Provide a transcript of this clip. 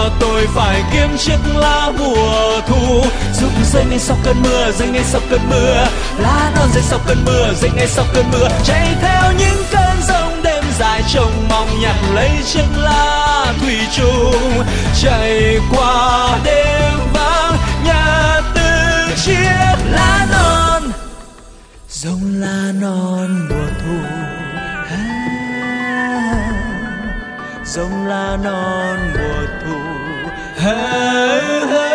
tôi phải kiếm chiếc lá mùa thu, giúp rơi ngay sau cơn mưa, rơi ngay sau cơn mưa, lá non rơi sau cơn mưa, rơi ngay sau cơn mưa, chạy theo những cơn giông đêm dài trông mong nhặt lấy chiếc lá thủy chung, chạy qua đêm vắng nhặt từng chiếc lá non, giống lá non mùa thu, giống lá non mùa thu.